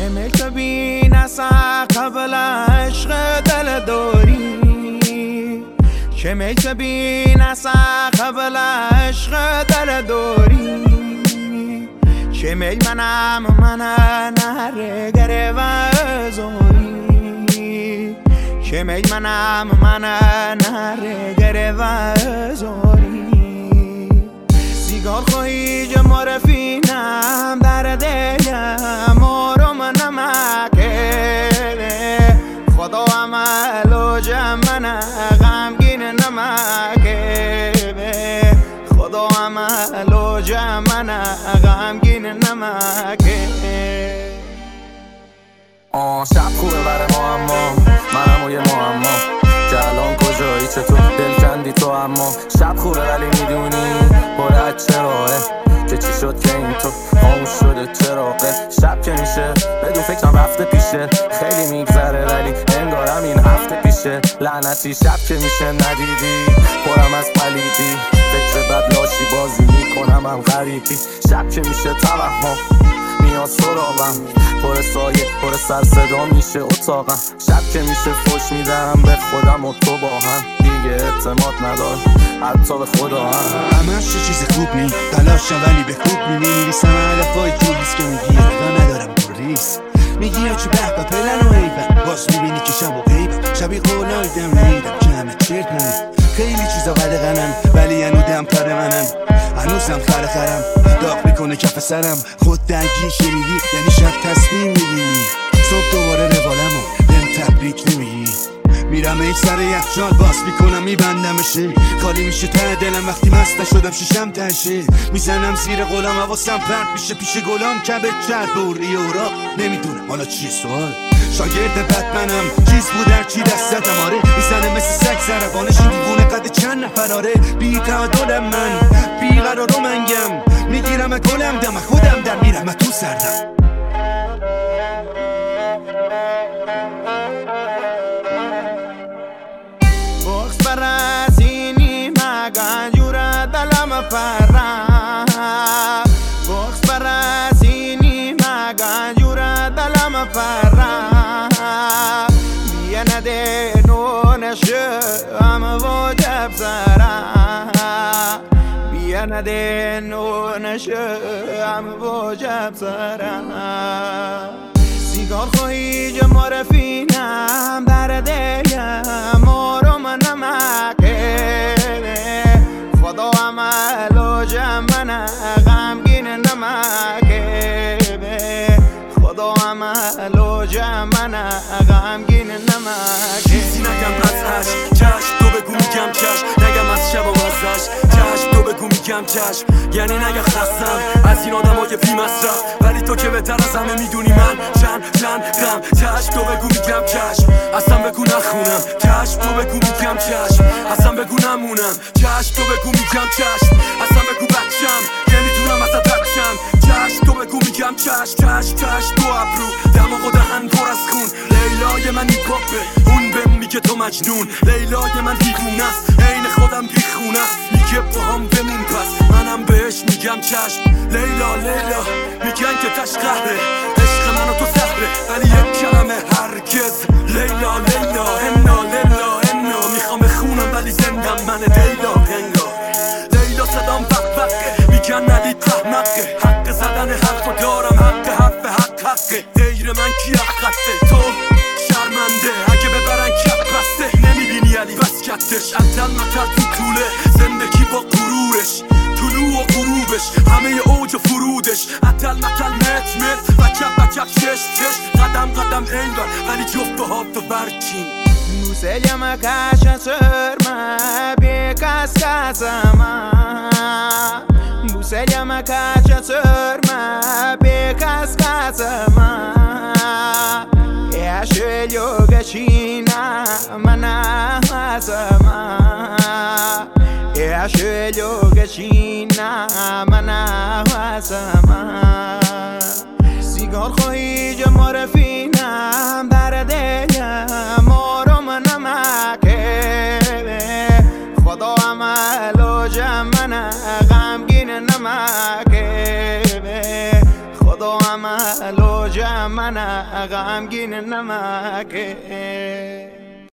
شمل تو بین اصلا قبل عشق دل داری شمل تو بین اصلا قبل عشق دل داری شمل منم نره گره و زوری شمل منم نره گره و زوری سیگار خواهی جا معرفینم در دلم آرام نمکه خدا عمل و جمعن غمگین نمکه خدا عمل و جمعن غمگین نمکه شب خوبه برای ما اما منم و یه معما که الان کجایی چطور دل کندی تو اما شب خوبه ولی میدونی باید چراهه که چی شد که این تو خاموش شده چراغه شب که میشه بدون فکرم رفته پیشه خیلی میگذره ولی انگارم این هفته پیشه لعنتی شب که میشه ندیدی پرم از پلیدی فکر بد لاشی بازی میکنم هم غریبی شب که میشه توهم میاد سراغم پر سایه پر سر صدا میشه اتاقم شب که میشه فوش میدم به خودم و تو با هم دیگه اعتماد ندار حتی به خدا هم همش چیز خوب نی تلاشم ولی به خوب می‌نویسم علفای جولیست که میگی و ندارم بریز میگی چه به پلن و ایبن باز میبینی که شب و غیبم شبی قولایدم نیدم که همه چرت نمید خیلی چیزا قدغنن ولی هنو دم پر منن هنوزم خرم داغ میکنه کف سرم خود درگیر شنیدی یعنی شب تصمیم میگیری صبح دوباره روالمو بهم تبریک نمیگی میرم ایک سر یخچال باز میکنم میبندمشه خالی میشه ته دلم وقتی مست شدم شیشم تشه میزنم زیر غلام حواسم پرت میشه پیش گلام کبه کرد بوری اوراق نمیدونم حالا چیه سوال شاگرد بتمنم چیز بود در چی دستم آره میزنه مثل سگ زربانش این دیوونه قد چند نفراره بی تعادلم من بی قرار و منگم میگیرم گلم دم خودم در میرم تو سردم بخش برسینی مگن جورا دلم پرم بخش برسینی مگن جورا دلم پرم بیا نده نونشم واجب سرم بیا نده نونشم واجب سرم سیگار خواهی جا معرفینم در دلم آرام نمکه خدا عمل و جمعن غمگین نمکه خدا عمل و جمعن غمگین نمکه چیزی نگم از عشق چشم تو بگو میگم چشم نگم از شب و ازش چشم تو بگو میگم چشم یعنی نگم خستم از این آدم های بی مصرف ولی تو که بهتر از همه میدونی من چندم چشم تو بگو میگم چشم اصلا بگو نخونم چشم تو بگو میگم چشم اصلا بگو نمونم چشم تو بگو میگم چشم اصلا بگو بچم نمیتونم ازت بچم چشم تو بگو میگم چشم تو ابرو دماغ و دهن پر از خون لیلای من این پاپه اون بهم میگه تو مجنون لیلای من دیوونه است عین خودم بیخونه است میگه با هم بمون پس منم بهش میگم چشم لیلا میگن که تش قهره عشق من و تو سهره ولی یک کلمه هرگز لیلا انا میخوام بخونم ولی زندم من لیلا صدام بقبقه میگن ندید احمقه حق زدن حرف و دارم حقه غیر من کی حقته تو شرمنده اگه ببرن کپ بسته نمیبینی علی وسکتش عدل متر تو طوله زندگی با غرورش طلوع و غروبش همه اوج و فرودش عدل متل مت وکب چش قدم ایوان ولی جفت ها تو برچین Selma caixa serma becas casama Selma caixa serma becas casama E ascelio gacina mana sama E ascelio gacina mana sama سیگار خواهی جا معرفینم در دلم آرام نمکه خدا عمل و جمعن غمگین نمکه خدا خدا عمل و جمع من غمگین نمکه